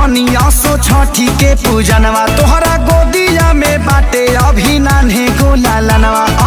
धनिया सो छठी के पूजनवा तोहरा गोदिया में बाटे अभी नान्हे गोला लनवा।